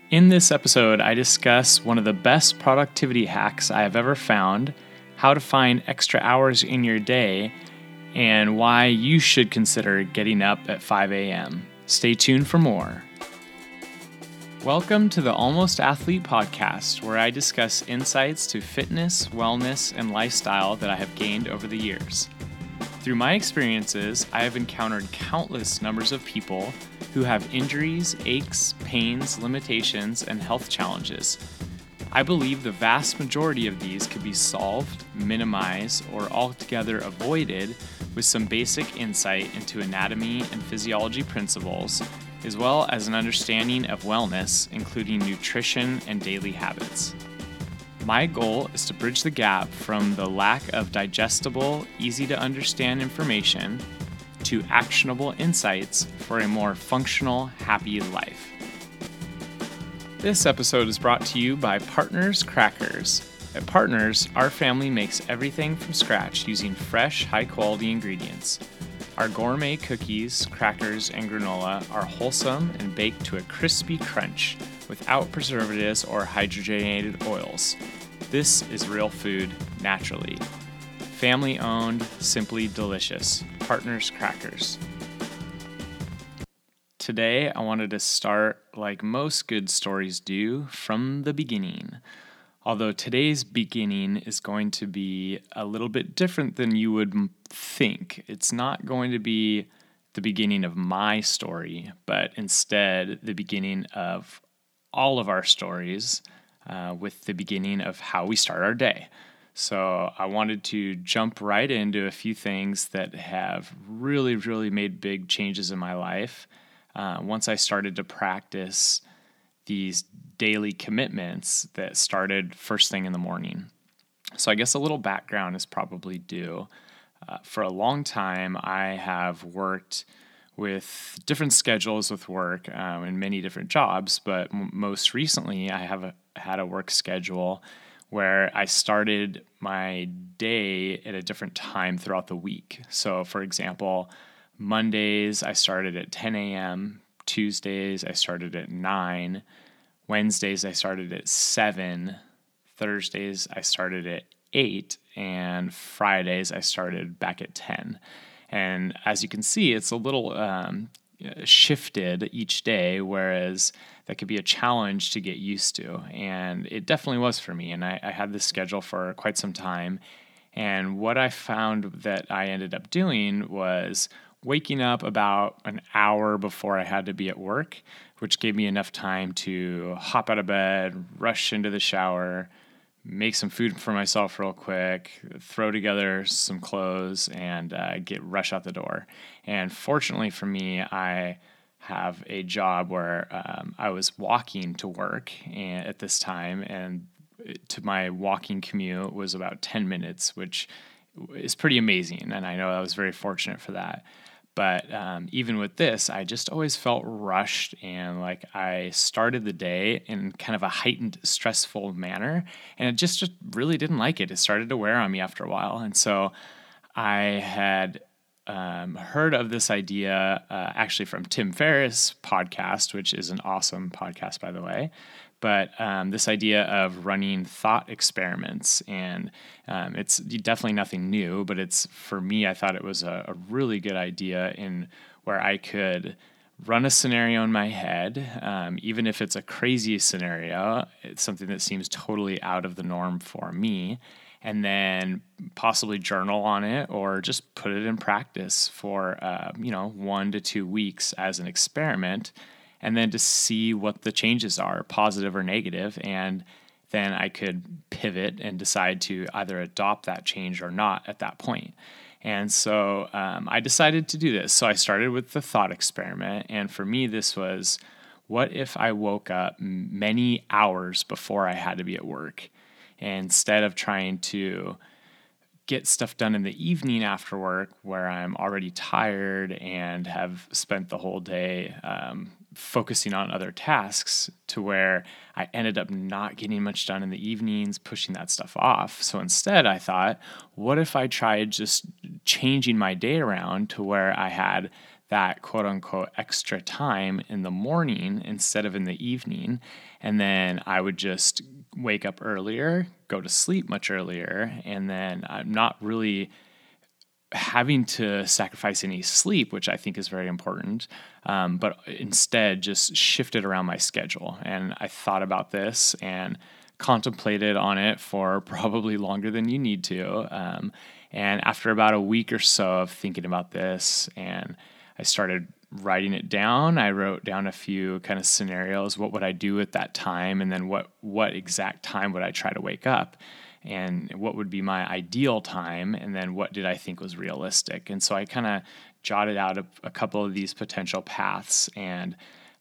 In this episode, I discuss one of the best productivity hacks I have ever found, how to find extra hours in your day, and why you should consider getting up at 5 a.m. Stay tuned for more. Welcome to the Almost Athlete podcast, where I discuss insights to fitness, wellness, and lifestyle that I have gained over the years. Through my experiences, I have encountered countless numbers of people who have injuries, aches, pains, limitations, and health challenges. I believe the vast majority of these could be solved, minimized, or altogether avoided with some basic insight into anatomy and physiology principles, as well as an understanding of wellness, including nutrition and daily habits. My goal is to bridge the gap from the lack of digestible, easy-to-understand information to actionable insights for a more functional, happy life. This episode is brought to you by Partners Crackers. At Partners, our family makes everything from scratch using fresh, high-quality ingredients. Our gourmet cookies, crackers, and granola are wholesome and baked to a crispy crunch without preservatives or hydrogenated oils. This is real food naturally. Family owned, simply delicious. Partners Crackers. Today, I wanted to start like most good stories do, from the beginning. Although today's beginning is going to be a little bit different than you would think. It's not going to be the beginning of my story, but instead the beginning of all of our stories, with the beginning of how we start our day. So I wanted to jump right into a few things that have really made big changes in my life once I started to practice these daily commitments that started first thing in the morning. So I guess a little background is probably due. For a long time, I have worked with different schedules with work in many different jobs, but most recently I have had a work schedule where I started my day at a different time throughout the week. So for example, Mondays I started at 10 a.m., Tuesdays I started at 9, Wednesdays I started at 7, Thursdays I started at 8, and Fridays I started back at 10. And as you can see, it's a little shifted each day, whereas that could be a challenge to get used to. And it definitely was for me. And I had this schedule for quite some time. And what I found that I ended up doing was waking up about an hour before I had to be at work, which gave me enough time to hop out of bed, rush into the shower, make some food for myself real quick, throw together some clothes, and rush out the door. And fortunately for me, I have a job where I was walking to work at this time, and to my walking commute was about 10 minutes, which is pretty amazing. And I know I was very fortunate for that. But even with this, I just always felt rushed, and like I started the day in kind of a heightened, stressful manner, and it just really didn't like it. It started to wear on me after a while. And so I had heard of this idea actually from Tim Ferriss' podcast, which is an awesome podcast, by the way. But this idea of running thought experiments, and it's definitely nothing new, but it's, for me, I thought it was a really good idea in where I could run a scenario in my head, even if it's a crazy scenario, it's something that seems totally out of the norm for me, and then possibly journal on it or just put it in practice for 1 to 2 weeks as an experiment, and then to see what the changes are, positive or negative, and then I could pivot and decide to either adopt that change or not at that point. And so I decided to do this. So I started with the thought experiment, and for me this was, what if I woke up many hours before I had to be at work? And instead of trying to get stuff done in the evening after work, where I'm already tired and have spent the whole day focusing on other tasks, to where I ended up not getting much done in the evenings, pushing that stuff off. So instead I thought, what if I tried just changing my day around to where I had that quote unquote extra time in the morning instead of in the evening. And then I would just wake up earlier, go to sleep much earlier, and then I'm not really having to sacrifice any sleep, which I think is very important, but instead just shifted around my schedule. And I thought about this and contemplated on it for probably longer than you need to. And after about a week or so of thinking about this, and I started writing it down. I wrote down a few kind of scenarios. What would I do at that time? And then what exact time would I try to wake up? And what would be my ideal time? And then what did I think was realistic? And so I kind of jotted out a couple of these potential paths and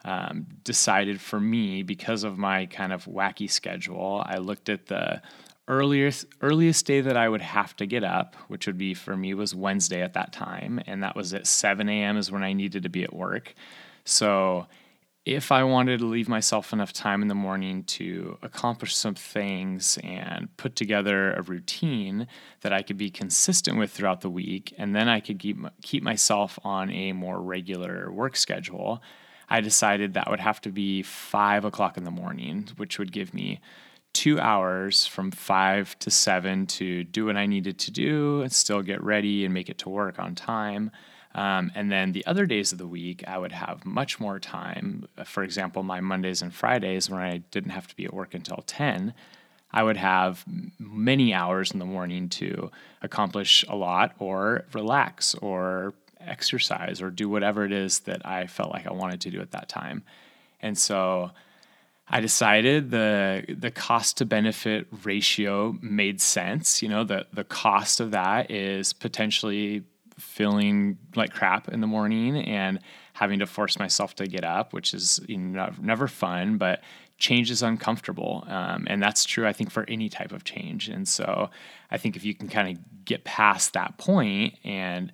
decided for me, because of my kind of wacky schedule, I looked at the earliest day that I would have to get up, which would be for me was Wednesday at that time. And that was at 7 a.m. is when I needed to be at work. So if I wanted to leave myself enough time in the morning to accomplish some things and put together a routine that I could be consistent with throughout the week, and then I could keep myself on a more regular work schedule, I decided that would have to be 5 o'clock in the morning, which would give me 2 hours from 5 to 7 to do what I needed to do and still get ready and make it to work on time. And then the other days of the week, I would have much more time. For example, my Mondays and Fridays, when I didn't have to be at work until 10, I would have many hours in the morning to accomplish a lot or relax or exercise or do whatever it is that I felt like I wanted to do at that time. And so I decided the cost to benefit ratio made sense. You know, the cost of that is potentially feeling like crap in the morning and having to force myself to get up, which is never fun, but change is uncomfortable. And that's true, I think, for any type of change. And so I think if you can kind of get past that point, and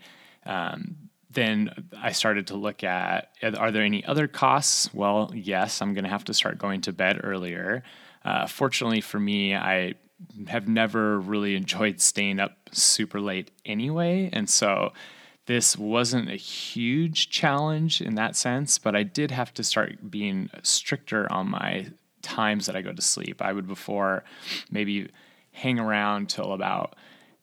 then I started to look at, are there any other costs? Well, yes, I'm going to have to start going to bed earlier. Fortunately for me, I have never really enjoyed staying up super late anyway. And so this wasn't a huge challenge in that sense, but I did have to start being stricter on my times that I go to sleep. I would before maybe hang around till about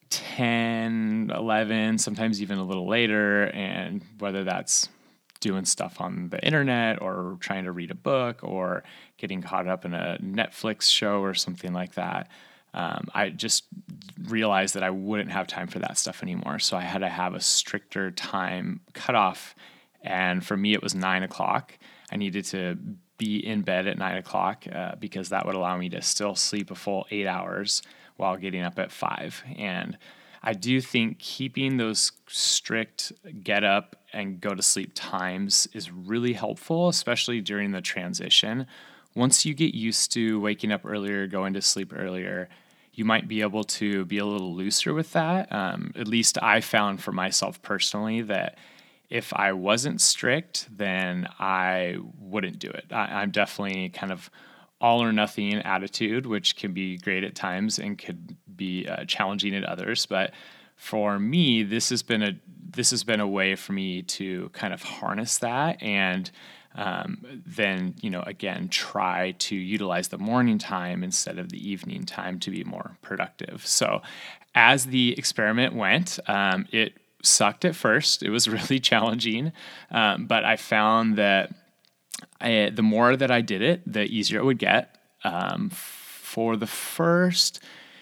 10, 11, sometimes even a little later. And whether that's doing stuff on the internet or trying to read a book or getting caught up in a Netflix show or something like that, I just realized that I wouldn't have time for that stuff anymore. So I had to have a stricter time cutoff. And for me, it was 9 o'clock. I needed to be in bed at 9 o'clock because that would allow me to still sleep a full 8 hours while getting up at 5. And I do think keeping those strict get up and go to sleep times is really helpful, especially during the transition. Once you get used to waking up earlier, going to sleep earlier, you might be able to be a little looser with that. At least I found for myself personally that if I wasn't strict, then I wouldn't do it. I'm definitely kind of all or nothing attitude, which can be great at times and could be challenging at others. But for me, this has been a way for me to kind of harness that and then, again, try to utilize the morning time instead of the evening time to be more productive. So as the experiment went, it sucked at first. It was really challenging, but I found that the more that I did it, the easier it would get. For the first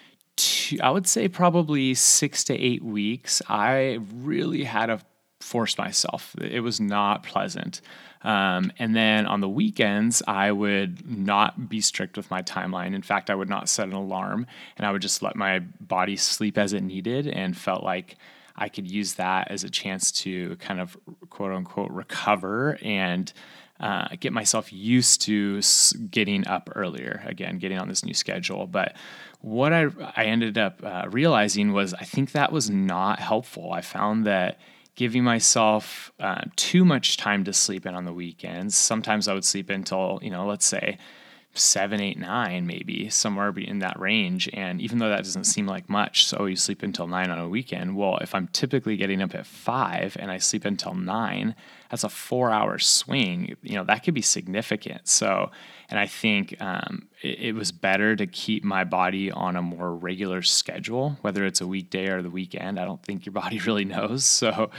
I would say probably 6 to 8 weeks, I really had to force myself. It was not pleasant. And then on the weekends, I would not be strict with my timeline. In fact, I would not set an alarm, and I would just let my body sleep as it needed and felt like I could use that as a chance to kind of quote unquote recover and get myself used to getting up earlier, again, getting on this new schedule. But what I ended up realizing was I think that was not helpful. I found that giving myself too much time to sleep in on the weekends, sometimes I would sleep until, let's say 7, 8, 9, maybe somewhere in that range. And even though that doesn't seem like much, so you sleep until 9 on a weekend. Well, if I'm typically getting up at 5 and I sleep until 9, that's a 4-hour swing. That could be significant. So, and I think it was better to keep my body on a more regular schedule, whether it's a weekday or the weekend. I don't think your body really knows. So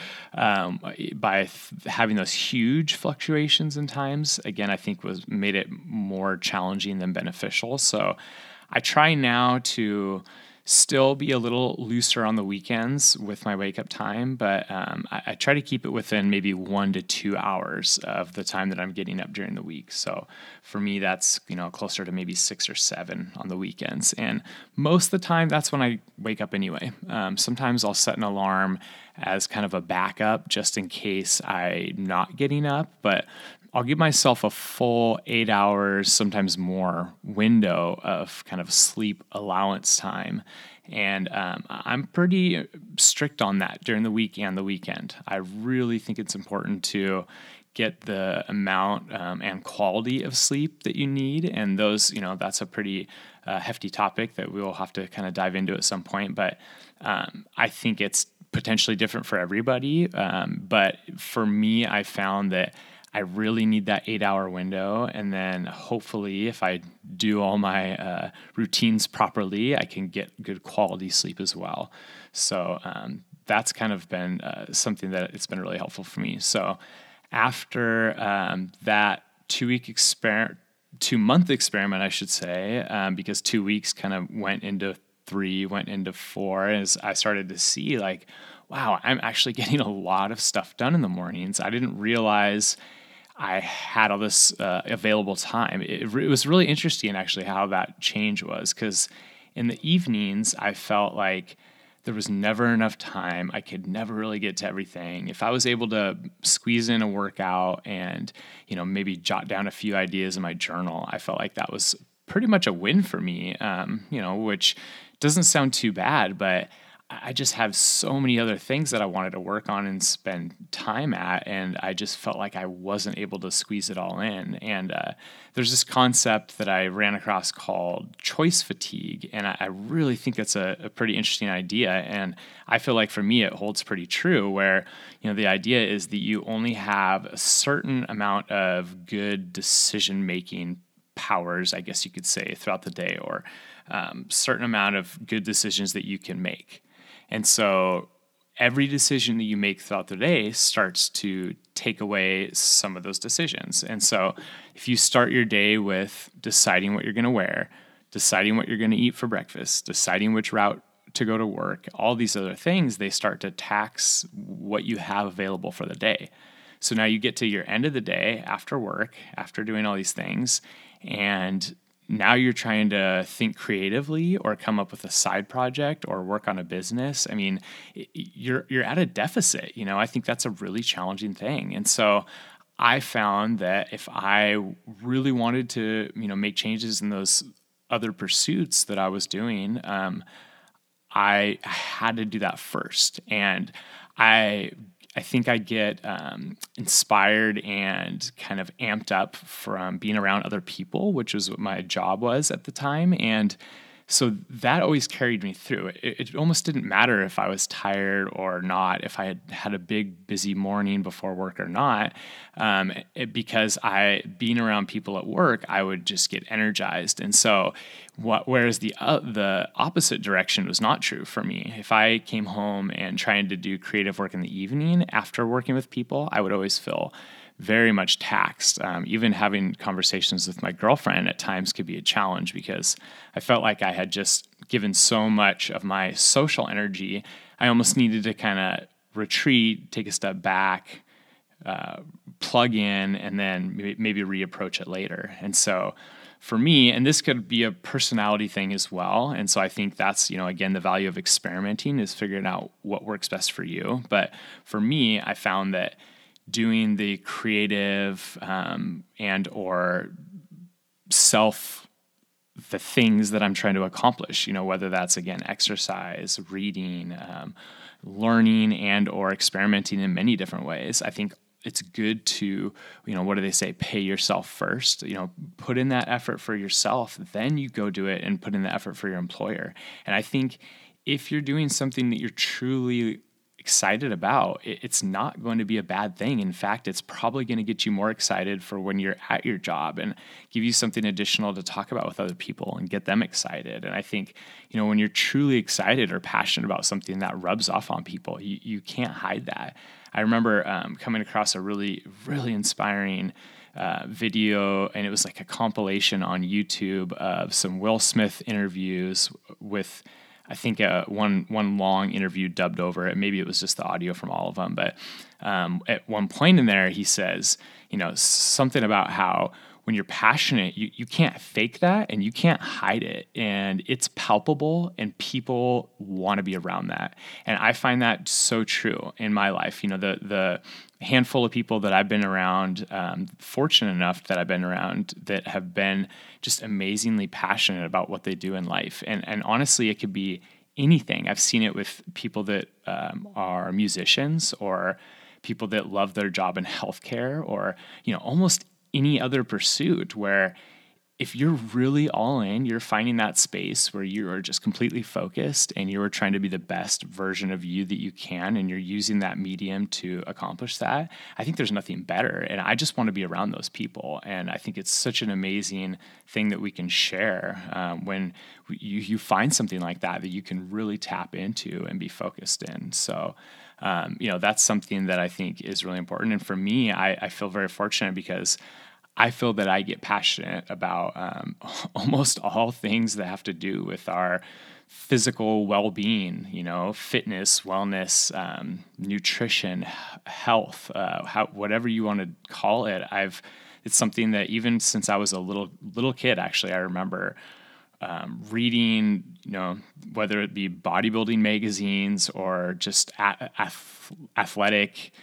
by having those huge fluctuations in times, again, I think made it more challenging than beneficial. So I try now to still be a little looser on the weekends with my wake up time, but I try to keep it within maybe 1 to 2 hours of the time that I'm getting up during the week. So for me, that's closer to maybe 6 or 7 on the weekends, and most of the time that's when I wake up anyway. Sometimes I'll set an alarm as kind of a backup just in case I'm not getting up, but I'll give myself a full 8 hours, sometimes more, window of kind of sleep allowance time. And I'm pretty strict on that during the week and the weekend. I really think it's important to get the amount and quality of sleep that you need. And those, that's a pretty hefty topic that we will have to kind of dive into at some point. But I think it's potentially different for everybody. But for me, I found that I really need that 8-hour window. And then hopefully if I do all my routines properly, I can get good quality sleep as well. So that's kind of been something that it's been really helpful for me. So after that 2-month experiment, I should say, because 2 weeks kind of went into 3, went into 4, as I started to see like, wow, I'm actually getting a lot of stuff done in the mornings. I didn't realize I had all this available time. It was really interesting, actually, how that change was, because in the evenings, I felt like there was never enough time. I could never really get to everything. If I was able to squeeze in a workout and, maybe jot down a few ideas in my journal, I felt like that was pretty much a win for me, which doesn't sound too bad, but I just have so many other things that I wanted to work on and spend time at, and I just felt like I wasn't able to squeeze it all in. And there's this concept that I ran across called choice fatigue, and I really think that's a pretty interesting idea. And I feel like for me, it holds pretty true, where the idea is that you only have a certain amount of good decision-making powers, I guess you could say, throughout the day, or certain amount of good decisions that you can make. And so every decision that you make throughout the day starts to take away some of those decisions. And so if you start your day with deciding what you're going to wear, deciding what you're going to eat for breakfast, deciding which route to go to work, all these other things, they start to tax what you have available for the day. So now you get to your end of the day after work, after doing all these things, and now you're trying to think creatively or come up with a side project or work on a business. I mean, you're at a deficit. I think that's a really challenging thing. And so I found that if I really wanted to, make changes in those other pursuits that I was doing, I had to do that first. And I think I get inspired and kind of amped up from being around other people, which was what my job was at the time. And so that always carried me through. It almost didn't matter if I was tired or not, if I had had a big, busy morning before work or not, because being around people at work, I would just get energized. And so whereas the opposite direction was not true for me. If I came home and trying to do creative work in the evening after working with people, I would always feel very much taxed. Even having conversations with my girlfriend at times could be a challenge, because I felt like I had just given so much of my social energy. I almost needed to kind of retreat, take a step back, plug in, and then maybe reapproach it later. And so for me, and this could be a personality thing as well. And so I think that's, again, the value of experimenting is figuring out what works best for you. But for me, I found that doing the creative and or the things that I'm trying to accomplish, whether that's, again, exercise, reading, learning, and or experimenting in many different ways. I think it's good to, what do they say? Pay yourself first, put in that effort for yourself, then you go do it and put in the effort for your employer. And I think if you're doing something that you're truly excited about, it's not going to be a bad thing. In fact, it's probably going to get you more excited for when you're at your job and give you something additional to talk about with other people and get them excited. And I think, when you're truly excited or passionate about something, that rubs off on people. You can't hide that. I remember coming across a really, really inspiring video, and it was like a compilation on YouTube of some Will Smith interviews with, I think, one long interview dubbed over it. Maybe it was just the audio from all of them. But at one point in there, he says, something about how when you're passionate, you can't fake that and you can't hide it. And it's palpable and people want to be around that. And I find that so true in my life. The handful of people that I've been around, fortunate enough that I've been around, that have been just amazingly passionate about what they do in life. And honestly, it could be anything. I've seen it with people that are musicians, or people that love their job in healthcare, or, almost any other pursuit, where if you're really all in, you're finding that space where you are just completely focused and you are trying to be the best version of you that you can, and you're using that medium to accomplish that. I think there's nothing better. And I just want to be around those people. And I think it's such an amazing thing that we can share when you find something like that you can really tap into and be focused in. So, that's something that I think is really important. And for me, I feel very fortunate because I feel that I get passionate about almost all things that have to do with our physical well-being, fitness, wellness, nutrition, health, whatever you want to call it. It's something that even since I was a little kid, actually, I remember reading, whether it be bodybuilding magazines or just athletic,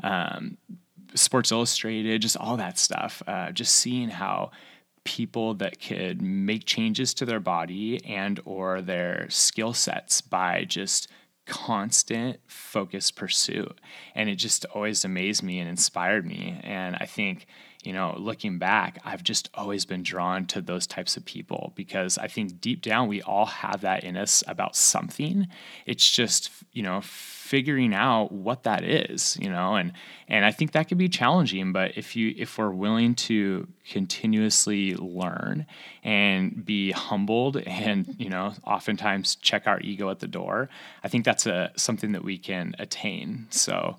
Sports Illustrated, just all that stuff, just seeing how people that could make changes to their body and or their skill sets by just constant focused pursuit. And it just always amazed me and inspired me. And I think, looking back, I've just always been drawn to those types of people because I think deep down we all have that in us about something. It's just, figuring out what that is, and I think that can be challenging, but if we're willing to continuously learn and be humbled and, oftentimes check our ego at the door, I think that's something that we can attain. So,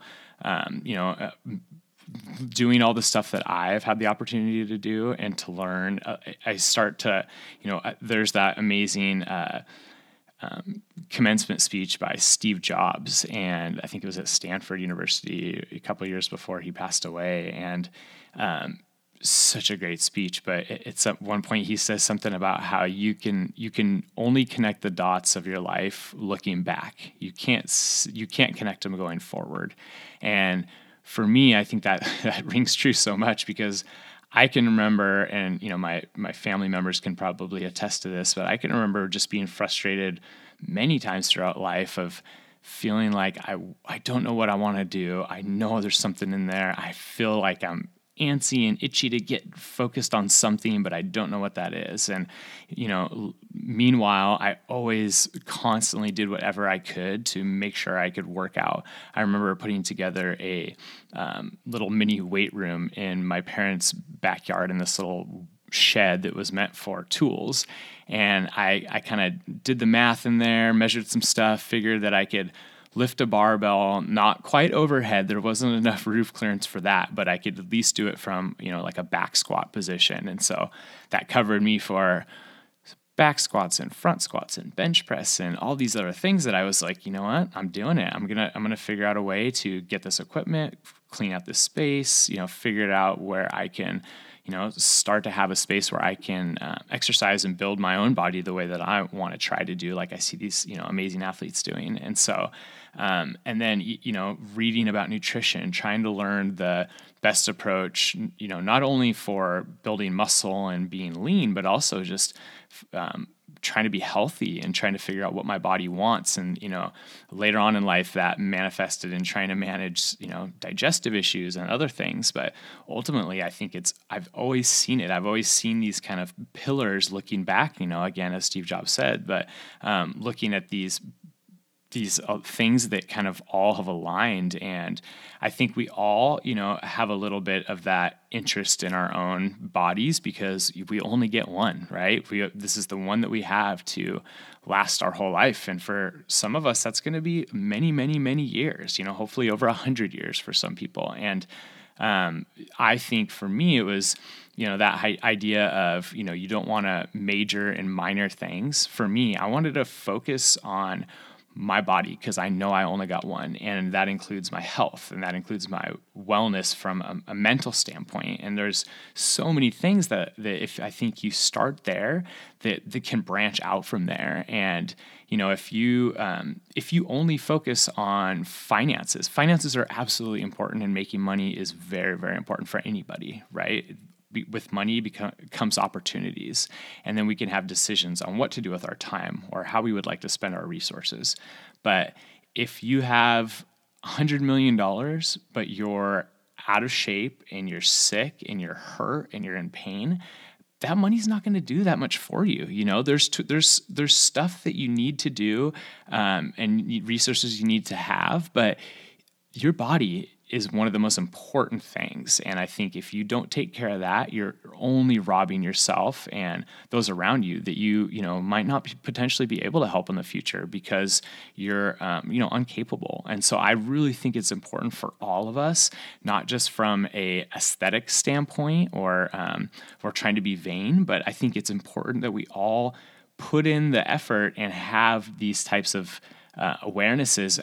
doing all the stuff that I've had the opportunity to do and to learn, I start to, there's that amazing commencement speech by Steve Jobs, and I think it was at Stanford University a couple of years before he passed away, and such a great speech. But it's at one point he says something about how you can only connect the dots of your life looking back. You can't connect them going forward. And for me, I think that rings true so much because I can remember, and my family members can probably attest to this, but I can remember just being frustrated many times throughout life of feeling like I don't know what I want to do. I know there's something in there. I feel like I'm antsy and itchy to get focused on something, but I don't know what that is. And, meanwhile, I always constantly did whatever I could to make sure I could work out. I remember putting together a little mini weight room in my parents' backyard in this little shed that was meant for tools. And I kind of did the math in there, measured some stuff, figured that I could lift a barbell, not quite overhead. There wasn't enough roof clearance for that, but I could at least do it from, like a back squat position. And so that covered me for back squats and front squats and bench press and all these other things that I was like, you know what, I'm doing it. I'm going to figure out a way to get this equipment, clean out this space, figure it out where I can, start to have a space where I can exercise and build my own body the way that I want to try to do, like I see these, amazing athletes doing. And so, and then, reading about nutrition, trying to learn the best approach, not only for building muscle and being lean, but also just trying to be healthy and trying to figure out what my body wants. And, later on in life that manifested in trying to manage, digestive issues and other things. But ultimately, I think I've always seen it. I've always seen these kind of pillars looking back, again, as Steve Jobs said, but looking at these things that kind of all have aligned. And I think we all, have a little bit of that interest in our own bodies because we only get one, right? This is the one that we have to last our whole life. And for some of us, that's going to be many, many, many years, hopefully over 100 years for some people. And I think for me, it was, that idea of, you don't want to major in minor things. For me, I wanted to focus on my body because I know I only got one, and that includes my health, and that includes my wellness from a mental standpoint. And there's so many things that if I think you start there, that can branch out from there. And if you only focus on finances are absolutely important, and making money is very, very important for anybody, right? With money comes opportunities, and then we can have decisions on what to do with our time or how we would like to spend our resources. But if you have $100 million, but you're out of shape and you're sick and you're hurt and you're in pain, that money's not going to do that much for you. There's stuff that you need to do and resources you need to have, but your body is one of the most important things. And I think if you don't take care of that, you're only robbing yourself and those around you that you might not potentially be able to help in the future because you're, incapable. And so I really think it's important for all of us, not just from a aesthetic standpoint or trying to be vain, but I think it's important that we all put in the effort and have these types of awarenesses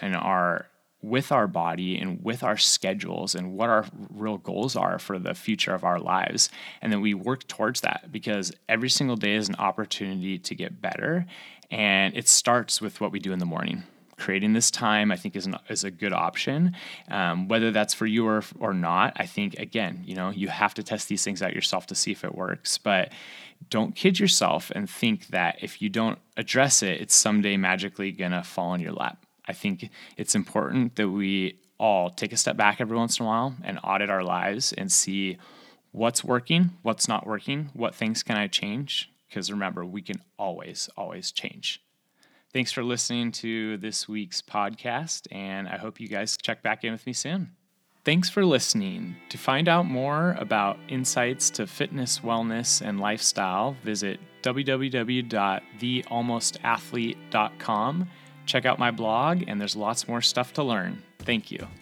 with our body and with our schedules and what our real goals are for the future of our lives. And then we work towards that because every single day is an opportunity to get better. And it starts with what we do in the morning. Creating this time, I think, is a good option. Whether that's for you or not, I think, again, you have to test these things out yourself to see if it works. But don't kid yourself and think that if you don't address it, it's someday magically going to fall in your lap. I think it's important that we all take a step back every once in a while and audit our lives and see what's working, what's not working, what things can I change? Because remember, we can always, always change. Thanks for listening to this week's podcast, and I hope you guys check back in with me soon. Thanks for listening. To find out more about insights to fitness, wellness, and lifestyle, visit www.thealmostathlete.com. Check out my blog, and there's lots more stuff to learn. Thank you.